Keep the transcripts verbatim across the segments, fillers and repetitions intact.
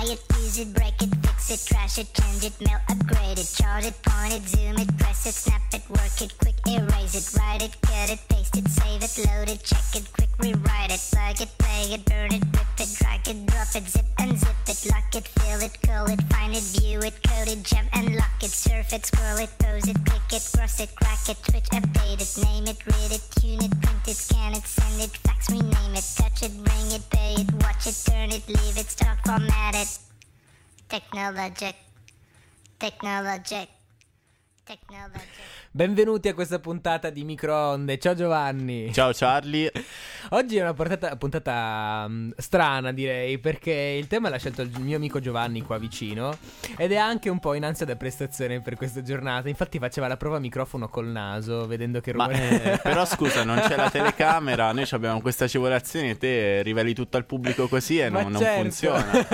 it, use it, break it, fix it, trash it, change it, mail, upgrade it, chart it, point it, zoom it, press it, snap it, work it, quick erase it, write it, cut it, paste it, save it, load it, check it, quick rewrite it, plug it, play it, burn it, rip it, drag it, drop it, zip unzip it, lock it, fill it, call it, find it, view it, code it, jump and lock it, surf it, scroll it, pose it, click it, cross it, crack it, switch, update it, name it, read it, tune it, print it, scan it, send it, fax, rename it, touch it, bring it, pay it, watch it, turn it, leave it, stock, format it. Technologic, technologic, technologic. Benvenuti a questa puntata di Microonde. Ciao Giovanni. Ciao Charlie. Oggi è una puntata, puntata um, strana, direi, perché il tema l'ha scelto il mio amico Giovanni qua vicino ed è anche un po' in ansia da prestazione per questa giornata. Infatti faceva la prova microfono col naso, vedendo che rumore... Ma eh, però scusa, non c'è la telecamera, noi abbiamo questa agevolazione e te riveli tutto al pubblico così e non, Ma non certo. funziona.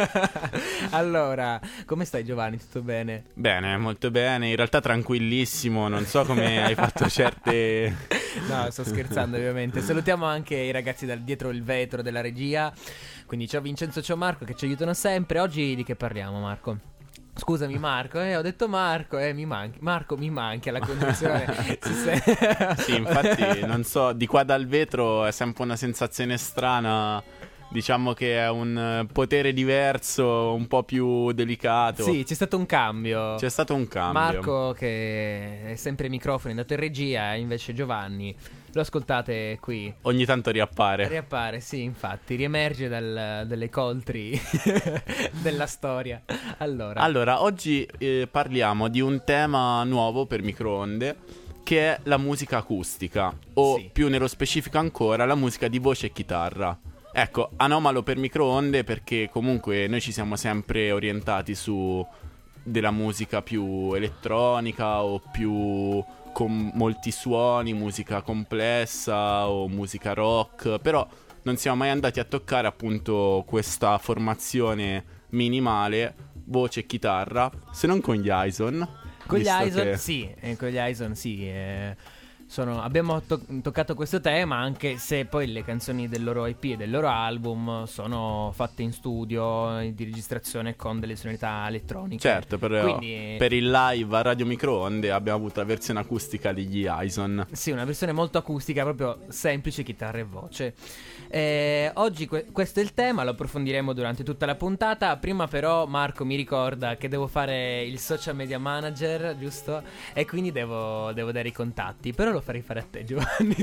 Allora, come stai Giovanni? Tutto bene? Bene, molto bene, in realtà tranquillissimo, non so come hai fatto certe... No, sto scherzando ovviamente. Salutiamo anche i ragazzi dal dietro il vetro della regia. Quindi ciao Vincenzo, ciao Marco che ci aiutano sempre. Oggi di che parliamo, Marco? Scusami Marco, eh, ho detto Marco, eh, mi manchi. Marco mi manchi alla conduzione. Si se... Sì, infatti, non so, di qua dal vetro è sempre una sensazione strana. Diciamo che è un potere diverso, un po' più delicato. Sì, c'è stato un cambio. C'è stato un cambio. Marco che è sempre ai microfoni, è andato in regia, invece Giovanni lo ascoltate qui. Ogni tanto riappare. Riappare, sì, infatti, riemerge dal, dalle coltri della storia. Allora, Allora, oggi eh, parliamo di un tema nuovo per Microonde, che è la musica acustica, o Sì. più nello specifico ancora, la musica di voce e chitarra. Ecco, anomalo per Microonde perché comunque noi ci siamo sempre orientati su della musica più elettronica o più con molti suoni, musica complessa o musica rock, però non siamo mai andati a toccare appunto questa formazione minimale, voce e chitarra, se non con gli Ison. con gli visto Ison, che- sì, eh, con gli Ison, sì. eh, sono- abbiamo to- toccato questo tema, anche se poi le canzoni del loro E P e del loro album sono fatte in studio, eh, di registrazione con delle sonorità elettroniche. Certo, per, Quindi, per il live a Radio Microonde abbiamo avuto la versione acustica degli Ison. sì, una versione molto acustica, proprio semplice, chitarra e voce. Eh, oggi que- questo è il tema, lo approfondiremo durante tutta la puntata. Prima però Marco mi ricorda che devo fare il social media manager, giusto? E quindi devo, devo dare i contatti, però lo farei fare a te Giovanni.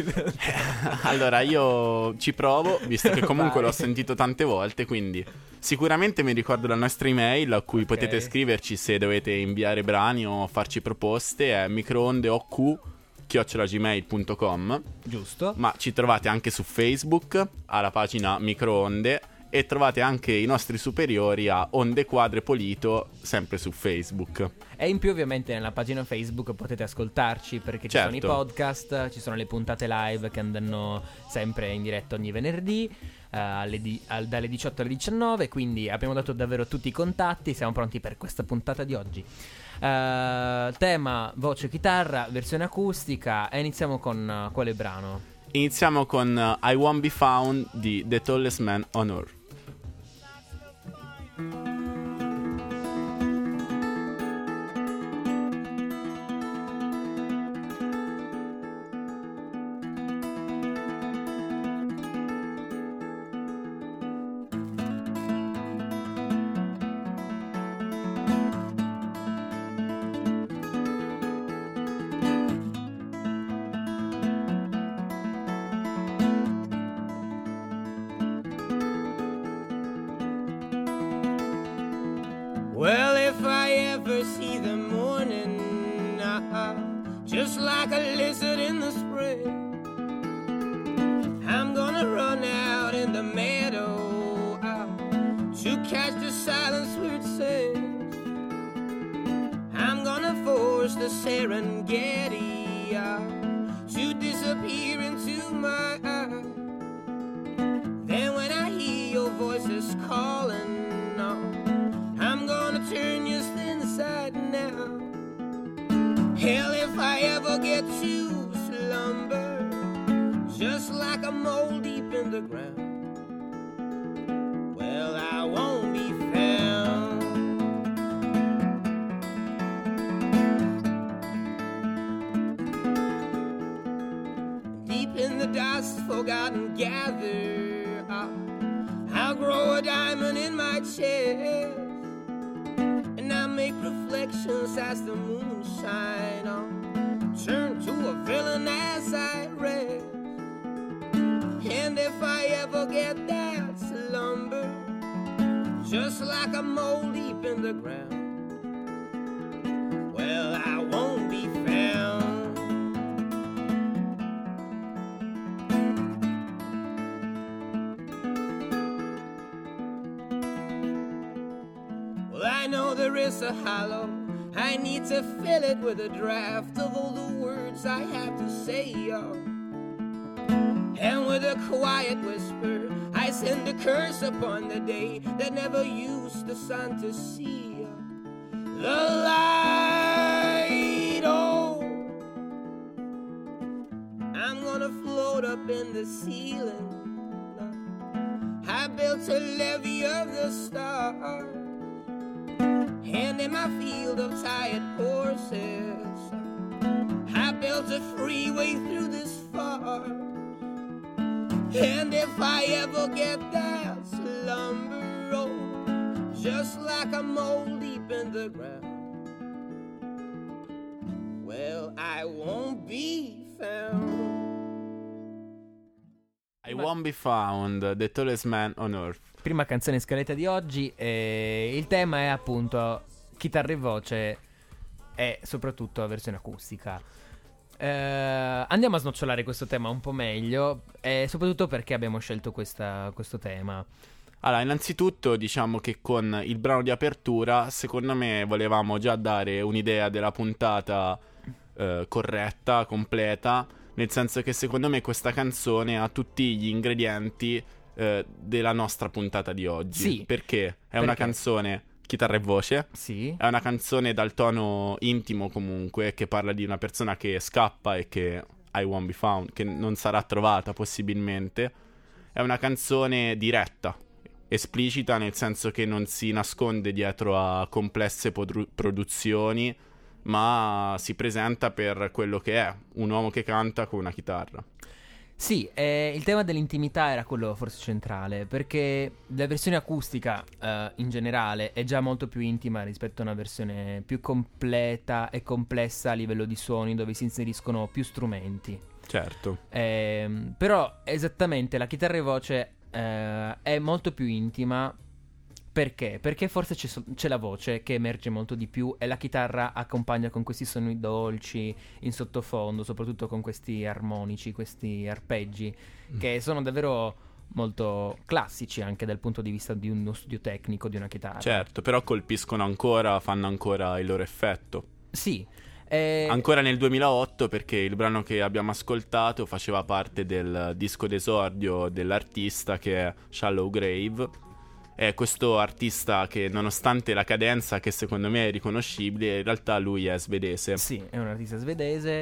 Allora io ci provo, visto che comunque Vai. l'ho sentito tante volte, quindi sicuramente mi ricordo la nostra email a cui Ok. potete scriverci se dovete inviare brani o farci proposte, è microondeoq chiocciola gmail punto com. Giusto? Ma ci trovate anche su Facebook alla pagina Microonde e trovate anche i nostri superiori a Onde Quadre Polito sempre su Facebook. E in più ovviamente nella pagina Facebook potete ascoltarci, perché ci Certo. sono i podcast, ci sono le puntate live che andranno sempre in diretta ogni venerdì, eh, alle di- al- dalle diciotto alle diciannove, quindi abbiamo dato davvero tutti i contatti, siamo pronti per questa puntata di oggi. Eh, tema voce chitarra, versione acustica, e iniziamo con eh, quale brano? Iniziamo con uh, I Won't Be Found di The Tallest Man on Earth. Well, if I ever see the morning, uh, just like a lizard in the spring, I'm gonna run out in the meadow uh, to catch the silence where it sings. I'm gonna force the Serengeti uh, to disappear into my eye. Then when I hear your voices calling, uh, I'm gonna turn you inside now. Hell, if I ever get to slumber, just like a mole deep in the ground, well, I won't be found. deep in the dust, forgotten, gather up. I'll grow a diamond in my chest, and I'll make reflections as the moon shine on. Turn to a villain as I rest, and if I ever get that slumber, just like a mole deep in the ground, well, I won't be found. Well, I know there is a hollow, I need to fill it with a draft of all the words I have to say, y'all. And with a quiet whisper, I send a curse upon the day that never used the sun to see the light. Oh, I'm gonna float up in the ceiling. I built a levee of the stars, and in my field of tired horses, I built a freeway through this far. And if I ever get that slumber, oh, just like a mole deep in the ground, well, I won't be found. I won't be found, the tallest man on earth. Prima canzone in scaletta di oggi, e il tema è appunto chitarra e voce e soprattutto la versione acustica. Eh, andiamo a snocciolare questo tema un po' meglio, e soprattutto perché abbiamo scelto questa, questo tema. Allora, innanzitutto diciamo che con il brano di apertura, secondo me, volevamo già dare un'idea della puntata eh, corretta, completa, nel senso che secondo me questa canzone ha tutti gli ingredienti eh, della nostra puntata di oggi. Sì. Perché è Perché? una canzone chitarra e voce. Sì. È una canzone dal tono intimo comunque, che parla di una persona che scappa e che I won't be found, che non sarà trovata possibilmente. È una canzone diretta, esplicita, nel senso che non si nasconde dietro a complesse podru- produzioni, ma si presenta per quello che è, un uomo che canta con una chitarra. Sì, eh, il tema dell'intimità era quello forse centrale, perché la versione acustica eh, in generale è già molto più intima rispetto a una versione più completa e complessa a livello di suoni, dove si inseriscono più strumenti. Certo. Eh, però esattamente la chitarra e voce eh, è molto più intima. Perché? Perché forse c'è, so- c'è la voce che emerge molto di più e la chitarra accompagna con questi suoni dolci in sottofondo, soprattutto con questi armonici, questi arpeggi, mm. che sono davvero molto classici anche dal punto di vista di uno studio tecnico di una chitarra. Certo, però colpiscono ancora, fanno ancora il loro effetto. Sì. Eh... Ancora nel duemilaotto, perché il brano che abbiamo ascoltato faceva parte del disco d'esordio dell'artista, che è Shallow Grave. È questo artista che, nonostante la cadenza che secondo me è riconoscibile, in realtà lui è svedese. Sì, è un artista svedese.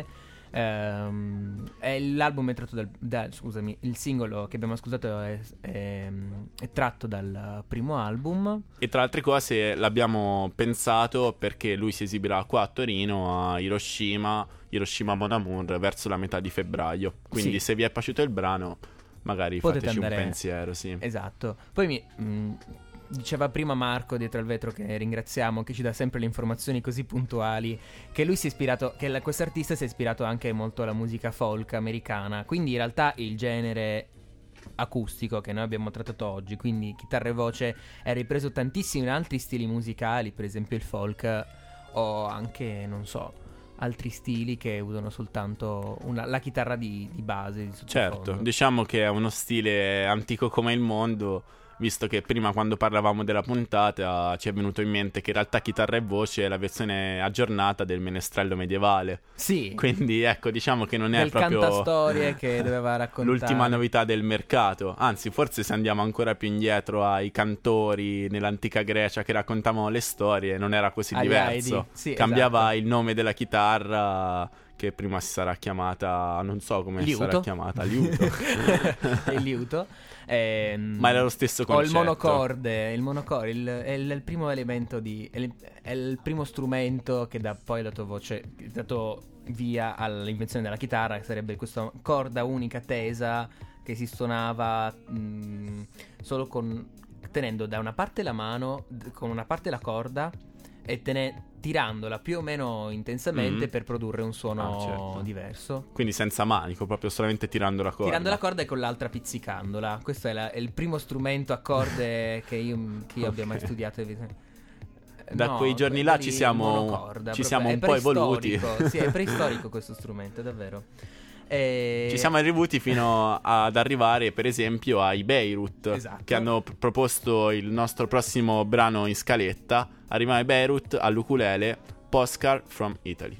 Ehm, è l'album è tratto dal, da, scusami, il singolo che abbiamo ascoltato è, è, è tratto dal primo album. E tra altre cose l'abbiamo pensato perché lui si esibirà qua a Torino, a Hiroshima, Hiroshima Mon Amour, verso la metà di febbraio. Quindi Sì. se vi è piaciuto il brano, magari Potete fateci andare... un pensiero, sì. Esatto. Poi mi mh, diceva prima Marco dietro al vetro, che ringraziamo, che ci dà sempre le informazioni così puntuali, che lui si è ispirato, che la, questo artista si è ispirato anche molto alla musica folk americana. Quindi in realtà il genere acustico che noi abbiamo trattato oggi, quindi chitarra e voce, è ripreso tantissimo in altri stili musicali, per esempio il folk, o anche, non so, altri stili che usano soltanto una, la chitarra di, di base, di sottofondo. Certo, diciamo che è uno stile antico come il mondo, visto che prima, quando parlavamo della puntata, ci è venuto in mente che in realtà chitarra e voce è la versione aggiornata del menestrello medievale. Sì. Quindi ecco, diciamo che non è del proprio cantastorie che doveva raccontare l'ultima novità del mercato. Anzi, forse se andiamo ancora più indietro ai cantori nell'antica Grecia che raccontavano le storie, non era così Agli diverso. Aidi. Sì, cambiava esatto. il nome della chitarra, che prima si sarà chiamata, non so come Liuto. sarà chiamata, liuto. Il liuto. Ehm, Ma era lo stesso Ho concetto. il monocorde, il monocorde il- è, il, è il primo elemento di è il, è il primo strumento che dà poi la tua voce, che ha dato via all'invenzione della chitarra, che sarebbe questa corda unica tesa che si suonava mh, solo con tenendo da una parte la mano, d- con una parte la corda e tene- tirandola più o meno intensamente Mhm. per produrre un suono Ah, certo. diverso. Quindi senza manico, proprio solamente tirando la corda. Tirando la corda e con l'altra pizzicandola. Questo è, la- è il primo strumento a corde che io, che io abbia mai Ok. studiato. Da No, quei giorni quelli là ci siamo- monocorda, ci proprio- siamo è un po' evoluti. preistorico, Sì, è preistorico questo strumento, davvero. E... Ci siamo arrivuti fino ad arrivare, per esempio, ai Beirut, Esatto. che hanno p- proposto il nostro prossimo brano in scaletta. Arriviamo ai Beirut, all'ukulele, Postcard from Italy.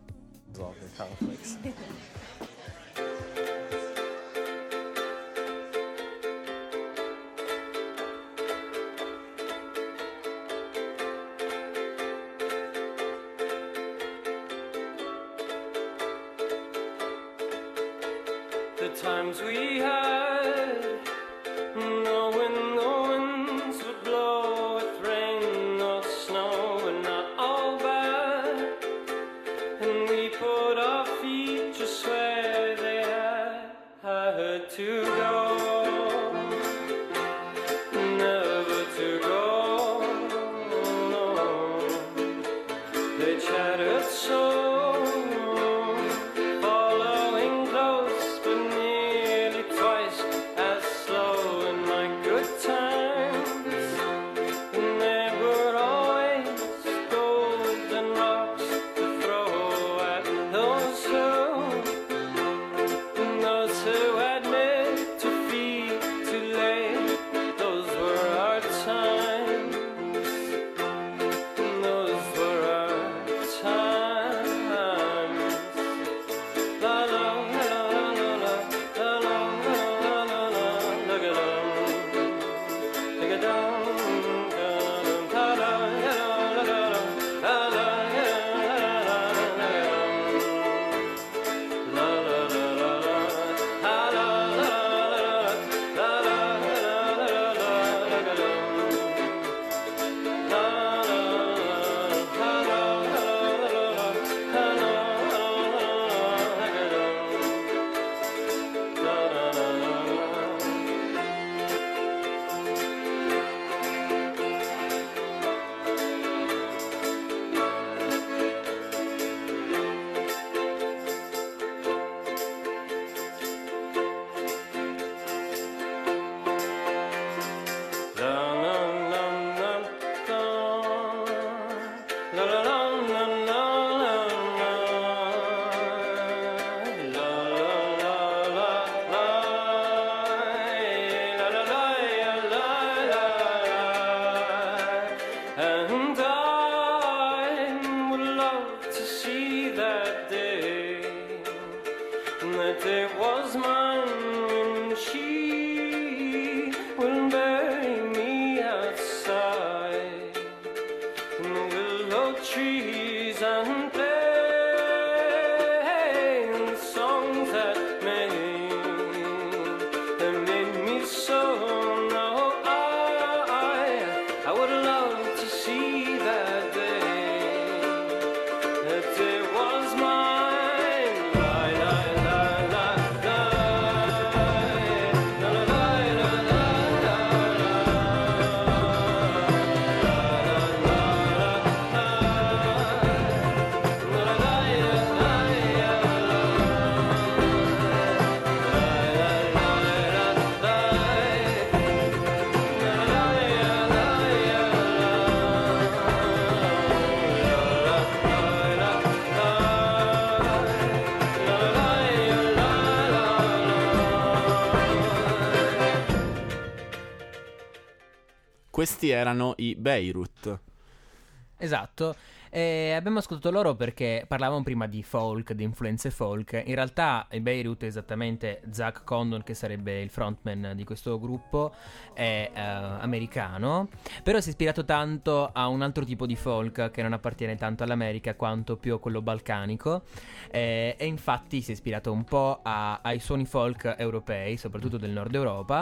The times we had, knowing the winds would blow with rain or snow, and not all bad. And we put our feet just where they had, had to go, never to go. No. They chattered so. Questi erano i Beirut. Esatto. E abbiamo ascoltato loro perché parlavamo prima di folk, di influenze folk. In realtà i Beirut è esattamente Zach Condon, che sarebbe il frontman di questo gruppo, è uh, americano, però si è ispirato tanto a un altro tipo di folk che non appartiene tanto all'America quanto più a quello balcanico, e, e infatti si è ispirato un po' a, ai suoni folk europei, soprattutto del nord Europa,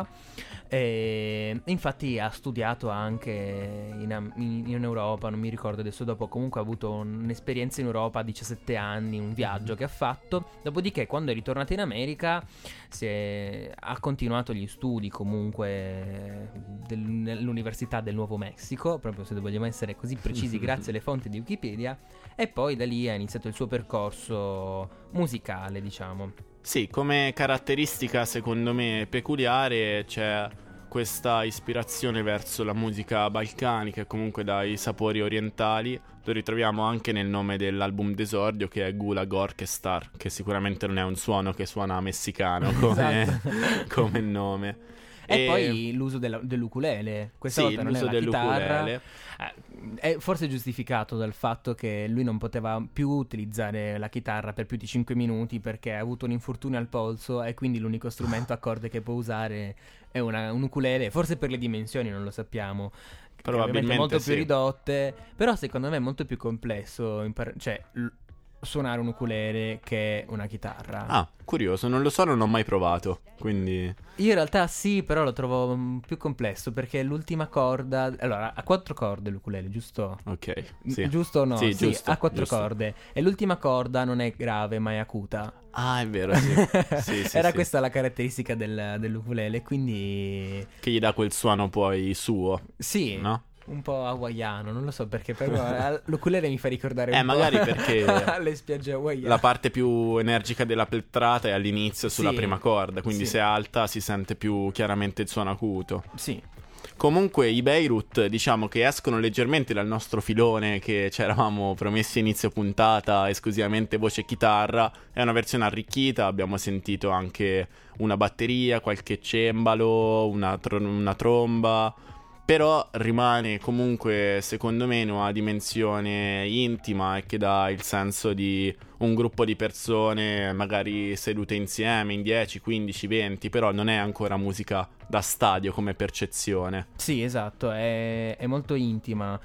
e infatti ha studiato anche in, in, in Europa, non mi ricordo adesso dopo, comunque ha avuto un'esperienza in Europa a diciassette anni, un viaggio che ha fatto. Dopodiché, quando è ritornato in America, si è, ha continuato gli studi comunque del, nell'Università del Nuovo Messico, proprio se vogliamo essere così precisi grazie alle fonti di Wikipedia, e poi da lì ha iniziato il suo percorso musicale, diciamo. Sì, come caratteristica secondo me peculiare c'è questa ispirazione verso la musica balcanica e comunque dai sapori orientali. Lo ritroviamo anche nel nome dell'album d'esordio, che è Gulag Orchestra, che sicuramente non è un suono che suona messicano come, Esatto. come nome. E, E poi l'uso della, dell'ukulele. Questa Sì, volta non è l'uso la chitarra. dell'ukulele. Eh, È forse giustificato dal fatto che lui non poteva più utilizzare la chitarra per più di cinque minuti perché ha avuto un infortunio al polso, e quindi l'unico strumento a corde che può usare è una, un ukulele. Forse per le dimensioni, non lo sappiamo, che Probabilmente ovviamente molto sì. più ridotte. Però secondo me è molto più complesso impar- cioè l- suonare un ukulele che una chitarra. Ah, curioso, non lo so, non ho mai provato, quindi... Io in realtà sì, però lo trovo mm, più complesso perché l'ultima corda... Allora, ha quattro corde l'ukulele, giusto? Ok, M- sì. Giusto o no? Sì, giusto, ha quattro giusto. corde. E l'ultima corda non è grave, ma è acuta. Ah, è vero, sì. Sì, sì, Era sì. questa la caratteristica del, dell'ukulele, quindi... Che gli dà quel suono poi suo, Sì, no? un po' hawaiano, non lo so perché, però l'ukulele mi fa ricordare un Eh, po' magari perché le spiagge hawaiane. La parte più energica della plectrata è all'inizio sulla Sì, prima corda, quindi sì. se è alta si sente più chiaramente il suono acuto. Sì. Comunque i Beirut, diciamo che escono leggermente dal nostro filone che ci eravamo promessi a inizio puntata, esclusivamente voce e chitarra. È una versione arricchita, abbiamo sentito anche una batteria, qualche cembalo, una, tro- una tromba. Però rimane comunque, secondo me, in una dimensione intima e che dà il senso di un gruppo di persone magari sedute insieme in dieci, quindici, venti, però non è ancora musica da stadio come percezione. Sì, esatto, è, è molto intima.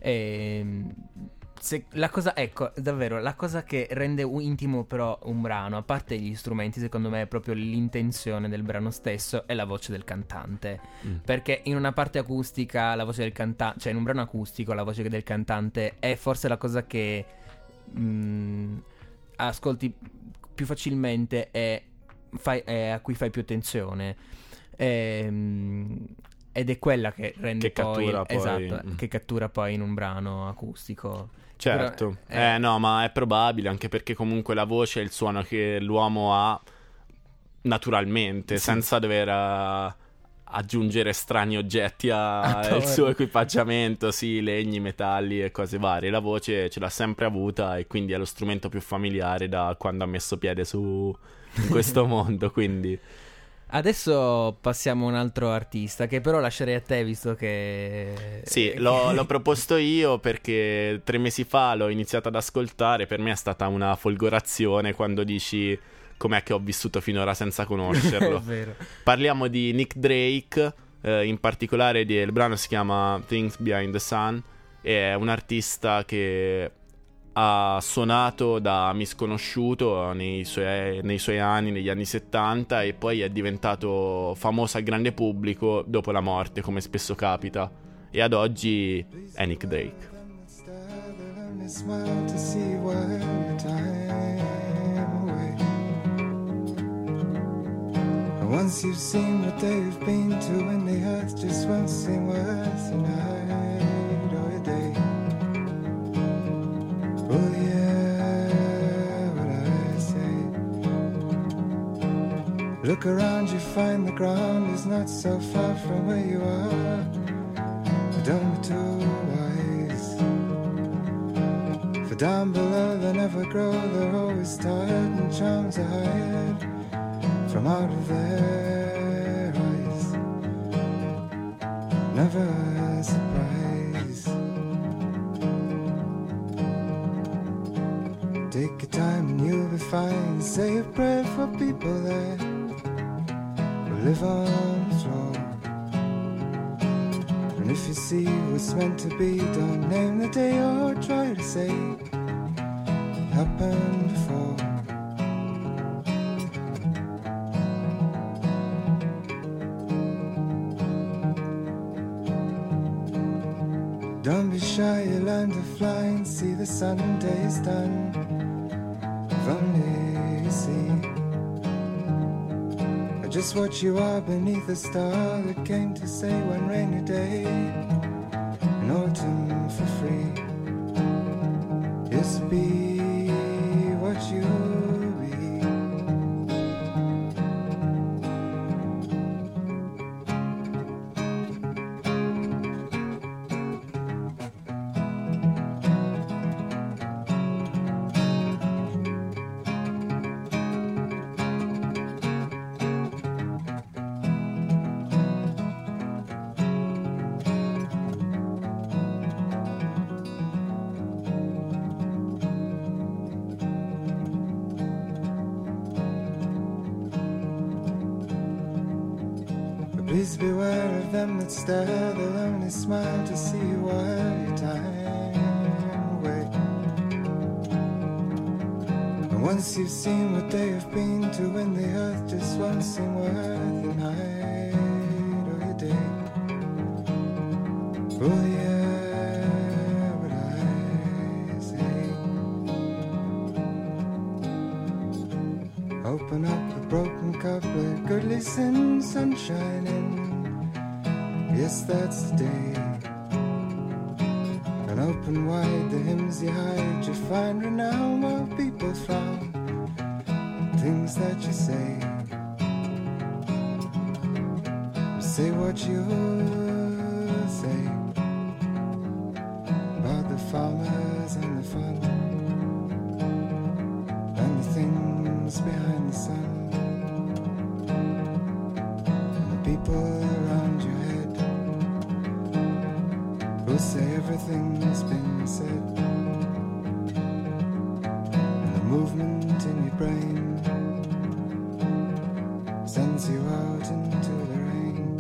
E, se, la cosa, ecco, davvero, la cosa che rende un- intimo però un brano, a parte gli strumenti, secondo me è proprio l'intenzione del brano stesso e la voce del cantante. Mm. Perché in una parte acustica la voce del cantante, cioè in un brano acustico la voce del cantante è forse la cosa che mh, ascolti più facilmente e fai, e a cui fai più attenzione. Ehm, ed è quella che rende Che poi, cattura poi- esatto, mm. che cattura poi in un brano acustico. Certo, Però, eh, eh no, ma è probabile anche perché comunque la voce è il suono che l'uomo ha naturalmente, Sì. senza dover eh, aggiungere strani oggetti a- Attorno. al suo equipaggiamento, sì, legni, metalli e cose varie. La voce ce l'ha sempre avuta e quindi è lo strumento più familiare da quando ha messo piede su in questo mondo, quindi... Adesso passiamo a un altro artista che però lascerei a te, visto che... Sì, l'ho, l'ho proposto io perché tre mesi fa l'ho iniziato ad ascoltare. Per me è stata una folgorazione quando dici com'è che ho vissuto finora senza È conoscerlo. vero. Parliamo di Nick Drake, eh, in particolare di- il brano si chiama Things Behind the Sun. È un artista che ha suonato da misconosciuto nei suoi, nei suoi anni, negli anni settanta, e poi è diventato famoso al grande pubblico dopo la morte, come spesso capita, e ad oggi è Nick Drake. Once you've seen what they've been to, and the earth just won't seem worth a night or a day. Oh yeah, what I say. Look around, you find the ground is not so far from where you are. But don't be too wise, for down below they never grow. They're always tired and charms are hired from out of their eyes. Never a surprise. say a prayer for people that will live on the floor. And if you see what's meant to be, don't name the day or try to say it happened before. Don't be shy, you learn to fly and see the Sunday's done. If only you see just what you are beneath a star that came to say one rainy day in autumn for free. Just be what you be. Please beware of them that stare, they'll only smile to see you while your time away. And once you've seen what they have been to, when the earth just won't seem worth the night or your day. Oh yeah, what I say. Open up a broken cup, let good listen, sunshine in. Yes, that's the day. And open wide the hymns you hide, you find renown while people frown. Things that you say, say what you say about the farmers and the fun and the things behind the sun. People around your head will say everything's been said. And the movement in your brain sends you out into the rain.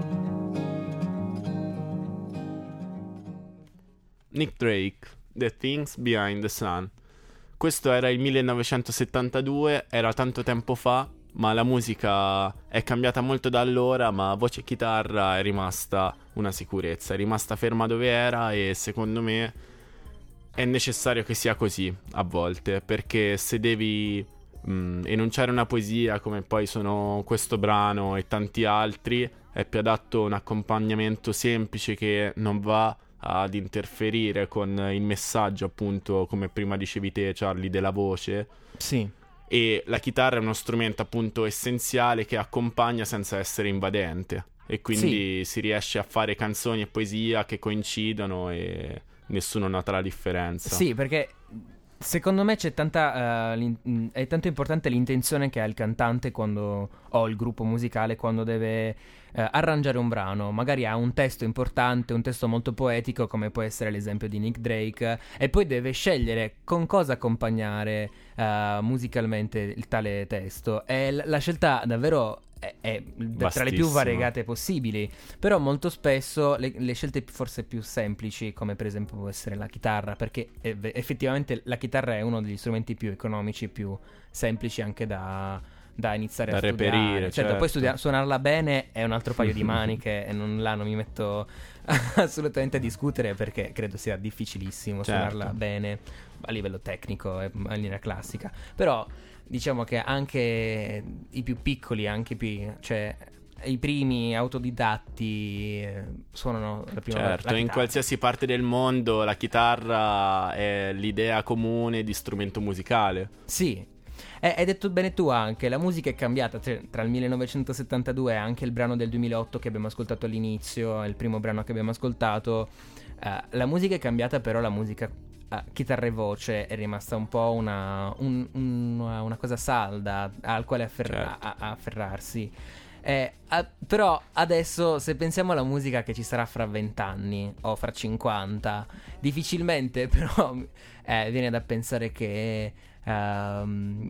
Nick Drake, The Things Behind the Sun. Questo era il millenovecentosettantadue, era tanto tempo fa, ma la musica è cambiata molto da allora, ma voce e chitarra è rimasta una sicurezza, è rimasta ferma dove era e secondo me è necessario che sia così a volte, perché se devi mh, enunciare una poesia come poi sono questo brano e tanti altri, è più adatto un accompagnamento semplice che non va ad interferire con il messaggio, appunto, come prima dicevi te, Charlie, della voce. Sì. E la chitarra è uno strumento appunto essenziale che accompagna senza essere invadente, e quindi sì, si riesce a fare canzoni e poesia che coincidono e nessuno nota la differenza. Sì, perché secondo me c'è tanta uh, l'in- è tanto importante l'intenzione che ha il cantante quando o il gruppo musicale quando deve uh, arrangiare un brano. Magari ha un testo importante, un testo molto poetico, come può essere l'esempio di Nick Drake, e poi deve scegliere con cosa accompagnare uh, musicalmente il tale testo, e l- la scelta davvero è, è tra le più variegate possibili. Però molto spesso le, le scelte forse più semplici, come per esempio può essere la chitarra, perché è, effettivamente la chitarra è uno degli strumenti più economici, più semplici anche da, da iniziare da a studiare. reperire, certo, certo. Poi studiare, suonarla bene è un altro paio di maniche, e non, là non mi metto assolutamente a discutere, perché credo sia difficilissimo certo. suonarla bene a livello tecnico e a linea classica. Però diciamo che anche i più piccoli, anche i più, cioè i primi autodidatti eh, suonano la prima certo, la chitarra. In qualsiasi parte del mondo la chitarra è l'idea comune di strumento musicale. Sì. E hai detto bene tu anche, la musica è cambiata tra, tra il millenovecentosettantadue e anche il brano del duemilaotto che abbiamo ascoltato all'inizio, il primo brano che abbiamo ascoltato. Uh, la musica è cambiata, però la musica uh, chitarra e voce è rimasta un po' una, un, un, una cosa salda al quale afferra- certo. a, a afferrarsi. Eh, a, però adesso, se pensiamo alla musica che ci sarà fra vent'anni o fra cinquanta, difficilmente però eh, viene da pensare che um,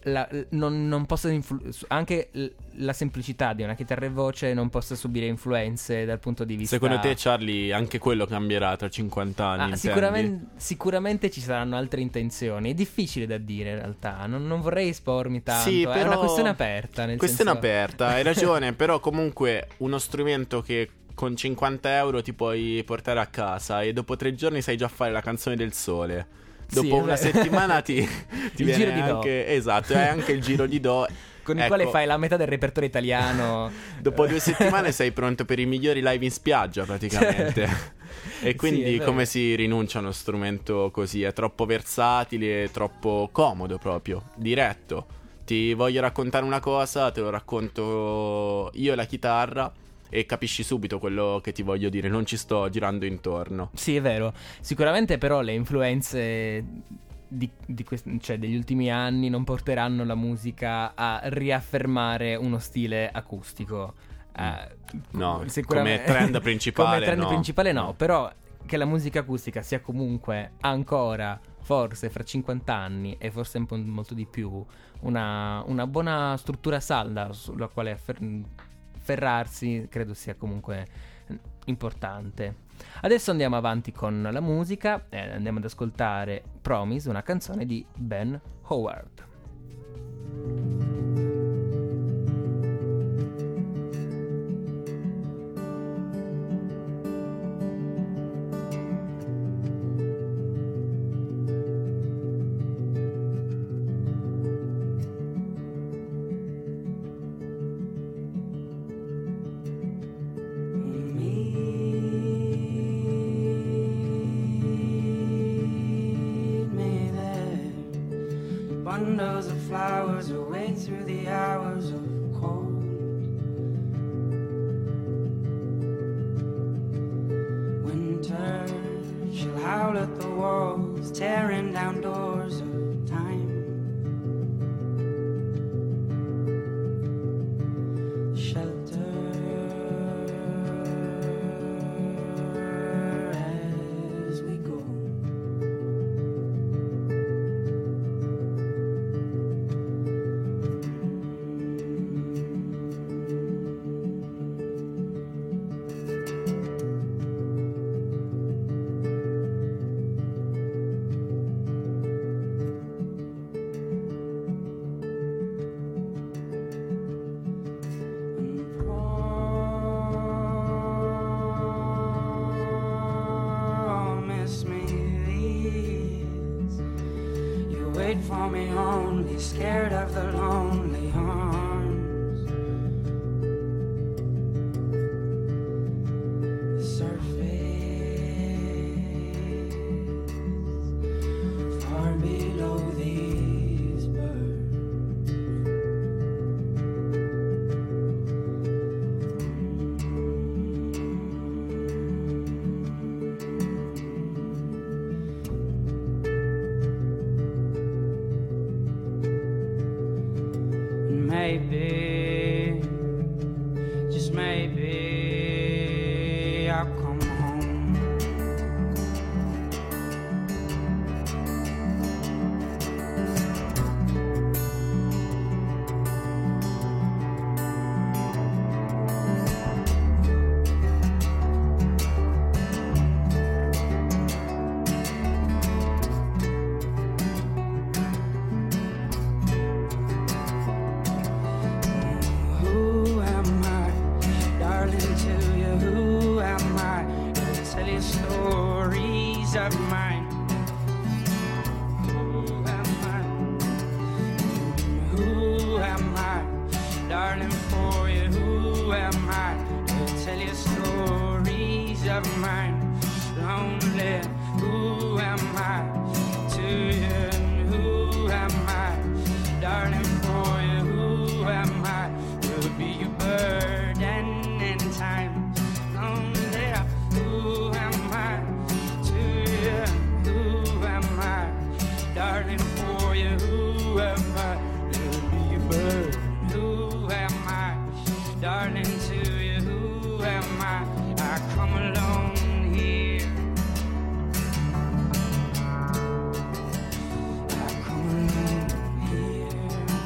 la, non, non possa influ- anche l- la semplicità di una chitarra e voce non possa subire influenze dal punto di vista. Secondo te, Charlie, anche quello cambierà tra cinquanta anni? Ah, sicuramente, sicuramente ci saranno altre intenzioni. È difficile da dire in realtà. Non, non vorrei espormi tanto. Sì, è però... una questione aperta. Nel Questione senso... aperta, hai ragione. Però comunque uno strumento che con cinquanta euro ti puoi portare a casa e dopo tre giorni sai già fare la canzone del sole. Dopo Sì, una vabbè. settimana ti, ti Il viene giro di do. anche esatto, hai anche il giro di do Con il ecco, quale fai la metà del repertorio italiano. dopo due settimane sei pronto per i migliori live in spiaggia praticamente. E quindi Sì, è vero. come si rinuncia a uno strumento così? È troppo versatile, è troppo comodo proprio, diretto. Ti voglio raccontare una cosa, te lo racconto io e la chitarra e capisci subito quello che ti voglio dire, non ci sto girando intorno. Sì, è vero. Sicuramente però le influenze di, di quest- cioè degli ultimi anni non porteranno la musica a riaffermare uno stile acustico. Eh, No, sicuramente- come trend principale come trend no. principale no, però che la musica acustica sia comunque ancora, forse fra cinquanta anni e forse un po' molto di più, una, una buona struttura salda sulla quale affer- afferrarsi, credo sia comunque importante. Adesso andiamo avanti con la musica e andiamo ad ascoltare Promise, una canzone di Ben Howard. Bundles of flowers away through the hours of cold. Winter, she'll howl at the walls, tearing down doors of time. Shelter as we go. Promise me this. You wait for me only, scared of the lonely arms. The surface, far below these birds. Maybe, just maybe, I'll come home. Who am I, darling, to you? Who am I to tell you stories of mine? Who am I? Who am I, darling, for you? Who am I to tell you stories of mine? Lonely, who am I to you? Who am I, darling, for you? Who am I to be your burden in time? Lonely, who am I to you? Who am I, darling, for you? Who am I to be your burden? Who am I, darling, to you? Who am I? I come alone here. I come alone here.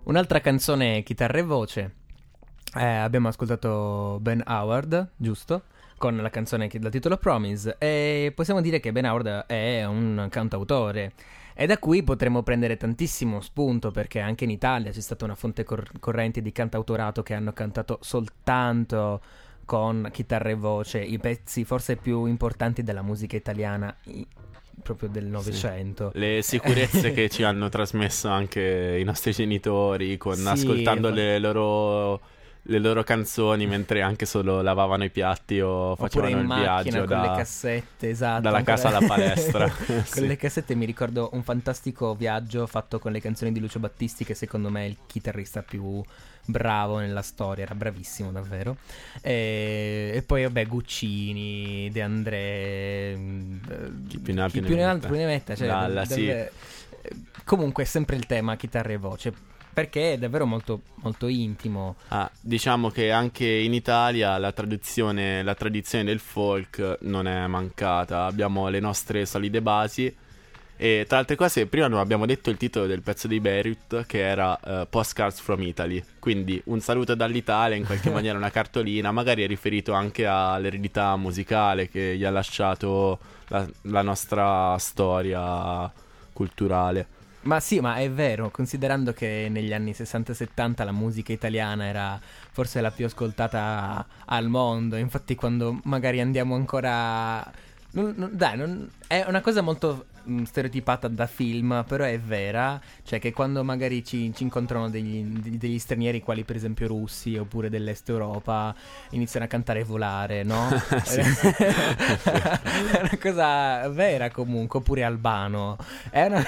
Un'altra canzone chitarra e voce. Eh, abbiamo ascoltato Ben Howard, giusto? Con la canzone che dal titolo Promise. E possiamo dire che Ben Howard è un cantautore. E da qui potremmo prendere tantissimo spunto, perché anche in Italia c'è stata una fonte cor- corrente di cantautorato che hanno cantato soltanto con chitarra e voce i pezzi forse più importanti della musica italiana i- proprio del Novecento. Sì. Le sicurezze che ci hanno trasmesso anche i nostri genitori con Sì, ascoltando ma- le loro le loro canzoni mentre anche solo lavavano i piatti o Oppure facevano in il macchina viaggio con da, le cassette, esatto. dalla ancora- casa alla palestra. Con Sì. le cassette mi ricordo un fantastico viaggio fatto con le canzoni di Lucio Battisti, che secondo me è il chitarrista più bravo nella storia, era bravissimo davvero. E, e poi vabbè, Guccini, De André, mh, Chi più ne ha chi più ne ha metta. più ne metta, cioè, Dalla, dav- sì. dav- comunque è sempre il tema chitarra e voce, perché è davvero molto, molto intimo. Ah, diciamo che anche in Italia la tradizione, la tradizione del folk non è mancata. Abbiamo le nostre solide basi. E tra altre cose, prima non abbiamo detto il titolo del pezzo di Beirut, che era uh, Postcards from Italy. Quindi un saluto dall'Italia, in qualche maniera una cartolina, magari è riferito anche all'eredità musicale che gli ha lasciato la, la nostra storia culturale. Ma sì, ma è vero, considerando che negli anni sessanta settanta la musica italiana era forse la più ascoltata al mondo. Infatti quando magari andiamo ancora... non- non- dai, non- è una cosa molto mh, stereotipata da film, però è vera. Cioè che quando magari ci, ci incontrano degli, degli stranieri, quali per esempio russi oppure dell'est Europa, iniziano a cantare Volare, no? Sì. È una cosa vera comunque. Oppure Albano. È una...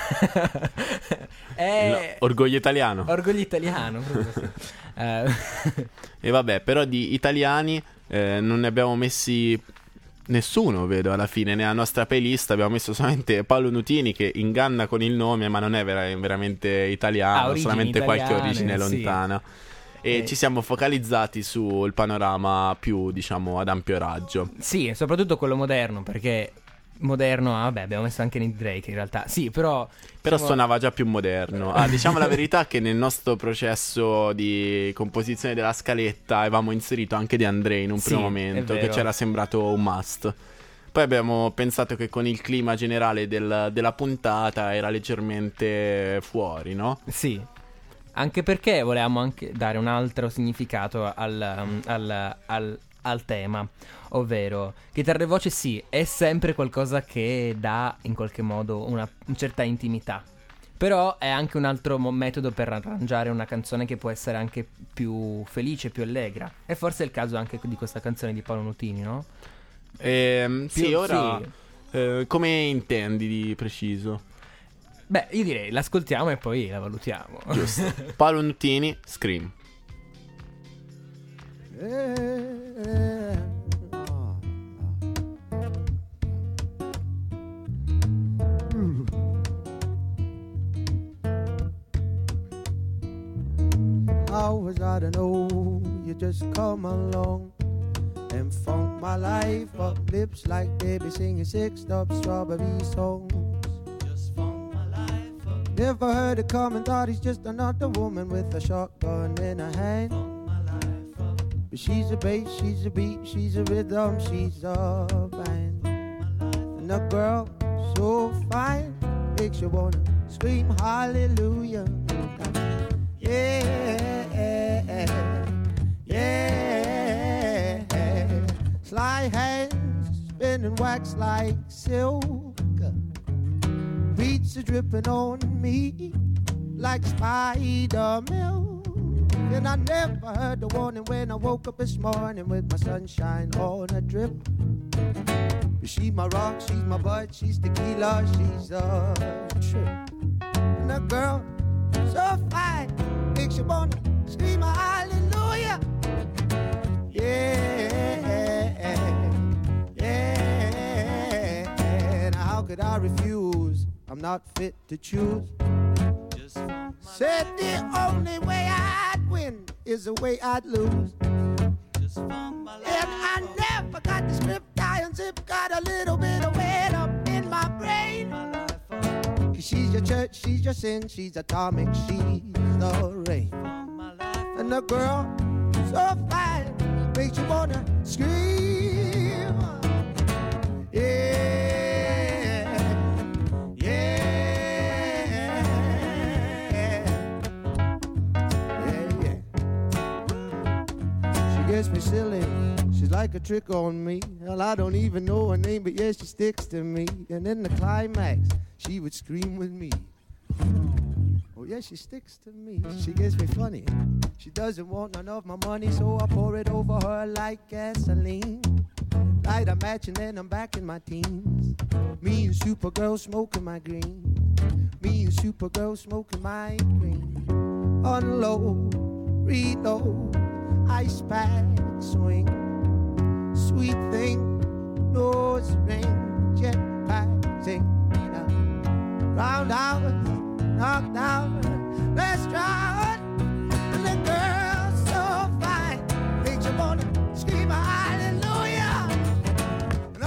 è... No, orgoglio italiano. Orgoglio italiano, proprio sì. Eh, E vabbè, però di italiani eh, non ne abbiamo messi nessuno, vedo, alla fine. Nella nostra playlist abbiamo messo solamente Paolo Nutini, che inganna con il nome, ma non è vera- veramente Ha italiano, origini solamente qualche italiane, origine sì. lontana. E Eh. ci siamo focalizzati sul panorama più, diciamo, ad ampio raggio. sì, e soprattutto quello moderno, perché moderno, ah, vabbè, abbiamo messo anche Nick Drake in realtà. Sì, però Però diciamo- suonava già più moderno. Ah, diciamo la verità che nel nostro processo di composizione della scaletta avevamo inserito anche De André in un Sì, primo è momento, che vero. c'era sembrato un must. Poi abbiamo pensato che con il clima generale del- della puntata era leggermente fuori, no? Sì, anche perché volevamo anche dare un altro significato al, um, al, al- al tema, ovvero chitarra e voce sì, è sempre qualcosa che dà in qualche modo una, una certa intimità, però è anche un altro mo- metodo per arrangiare una canzone che può essere anche più felice, più allegra, e forse è il caso anche di questa canzone di Paolo Nutini, no? Ehm, sì, Più- ora sì. eh, come intendi di preciso? Beh, io direi l'ascoltiamo e poi la valutiamo. Giusto. Paolo Nutini, Scream. How was I to know you just come along and funk my life up? Lips like baby singing sixed up strawberry songs. Just funk my life up. Never heard it coming, thought he's just another woman with a shotgun in her hand. Funk my life up. But she's a bass, she's a beat, she's a rhythm, she's a band. And a girl so fine makes you wanna scream hallelujah. Yeah, yeah. Sly hands spinning wax like silk. Beats are dripping on me like spider milk. And I never heard the warning when I woke up this morning with my sunshine on a drip. She's my rock, she's my bud, she's tequila, she's a trip. And a girl so fine makes you wanna scream a hallelujah. Yeah, yeah. Now how could I refuse? I'm not fit to choose. Said the only way I'd win is the way I'd lose. And I never got the script down, zip got a little bit of weight up in my brain. She's your church, she's your sin, she's atomic, she's the rain. And the girl so fine makes you wanna scream. Yeah, yeah, yeah, yeah. She gets me silly. She's like a trick on me. Hell, I don't even know her name, but yeah, she sticks to me. And in the climax, she would scream with me. Oh yeah, she sticks to me. She gets me funny. She doesn't want none of my money, so I pour it over her like gasoline. Light a match and then I'm back in my teens. Me and Supergirl smoking my green. Me and Supergirl smoking my green. Unload, reload, ice pack, swing. Sweet thing, nose ring, jetpack, sing. Roundhouse, knock down, let's try it. And the girl's so fine, makes you wanna scream hallelujah. And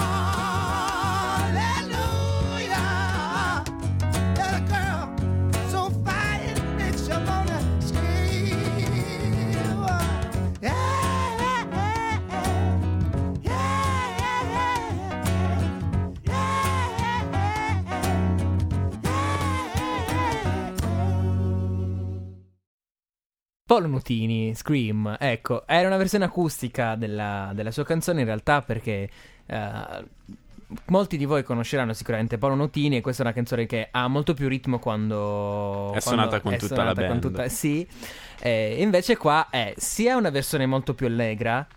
hallelujah. Yeah, the girl so fine, makes you wanna scream. Yeah. Paolo Nutini, Scream, ecco, era una versione acustica della, della sua canzone in realtà perché uh, molti di voi conosceranno sicuramente Paolo Nutini e questa è una canzone che ha molto più ritmo quando è quando suonata con è tutta suonata la con band. Tutta, sì, e invece qua è sia una versione molto più allegra,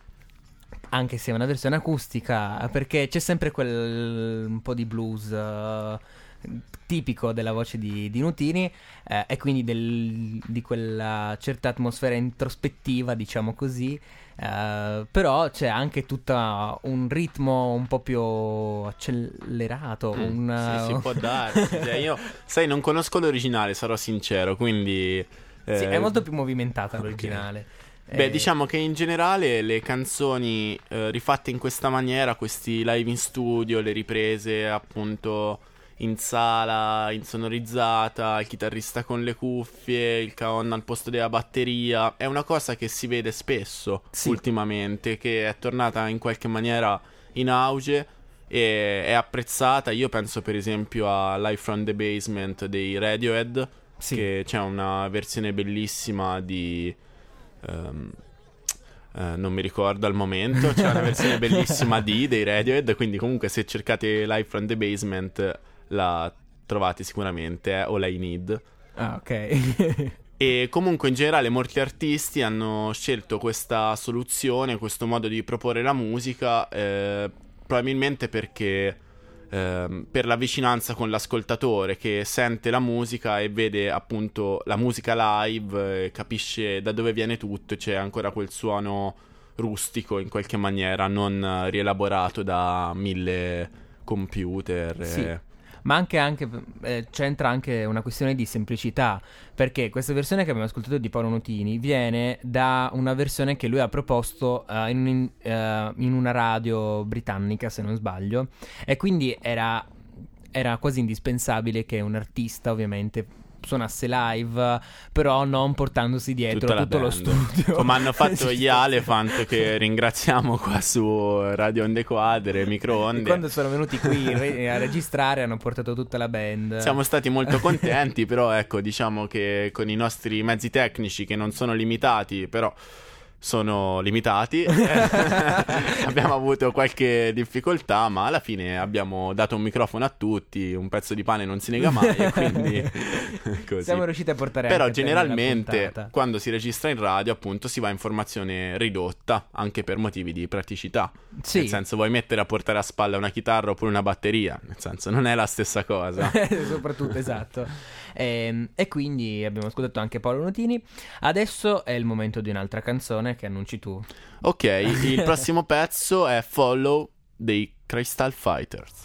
anche se è una versione acustica, perché c'è sempre quel un po' di blues uh, tipico della voce di, di Nutini eh, e quindi del, di quella certa atmosfera introspettiva, diciamo così, eh, però c'è anche tutto un ritmo un po' più accelerato. Mm, un, sì, si può darsi. Cioè, io, sai, non conosco l'originale, sarò sincero, quindi... Sì, eh, è molto più movimentata okay. l'originale. Beh, Eh, diciamo che in generale le canzoni eh, rifatte in questa maniera, questi live in studio, le riprese appunto in sala, insonorizzata, il chitarrista con le cuffie, il caon al posto della batteria, è una cosa che si vede spesso Sì. ultimamente, che è tornata in qualche maniera in auge e è apprezzata. Io penso per esempio a Live from the Basement dei Radiohead, Sì. che c'è una versione bellissima di... Um, uh, non mi ricordo al momento. C'è una versione bellissima di dei Radiohead, quindi comunque se cercate Live from the Basement la trovate sicuramente, eh, All I Need. Ah, ok. E comunque in generale molti artisti hanno scelto questa soluzione, questo modo di proporre la musica, eh, probabilmente perché eh, per la vicinanza con l'ascoltatore che sente la musica e vede appunto la musica live, eh, capisce da dove viene tutto, c'è ancora quel suono rustico in qualche maniera, non eh, rielaborato da mille computer. Sì. eh. Ma anche, anche eh, c'entra anche una questione di semplicità, perché questa versione che abbiamo ascoltato di Paolo Nutini viene da una versione che lui ha proposto uh, in, un, uh, in una radio britannica, se non sbaglio, e quindi era, era quasi indispensabile che un artista ovviamente suonasse live, però non portandosi dietro Tutta la tutto lo band. studio. Come hanno fatto gli Elephant, che ringraziamo qua su Radio Onde Quadre, Microonde. Quando sono venuti qui re- a registrare hanno portato tutta la band. Siamo stati molto contenti, però ecco, diciamo che con i nostri mezzi tecnici, che non sono limitati, però sono limitati, abbiamo avuto qualche difficoltà, ma alla fine abbiamo dato un microfono a tutti, un pezzo di pane non si nega mai, e quindi così. Siamo riusciti a portare Però anche a termine la generalmente puntata. quando si registra in radio appunto si va in formazione ridotta, anche per motivi di praticità. Sì. Nel senso, vuoi mettere a portare a spalla una chitarra oppure una batteria? Nel senso, non è la stessa cosa. Soprattutto, esatto. E, e quindi abbiamo ascoltato anche Paolo Nutini. Adesso è il momento di un'altra canzone che annunci tu. Ok, il prossimo pezzo è Follow dei Crystal Fighters.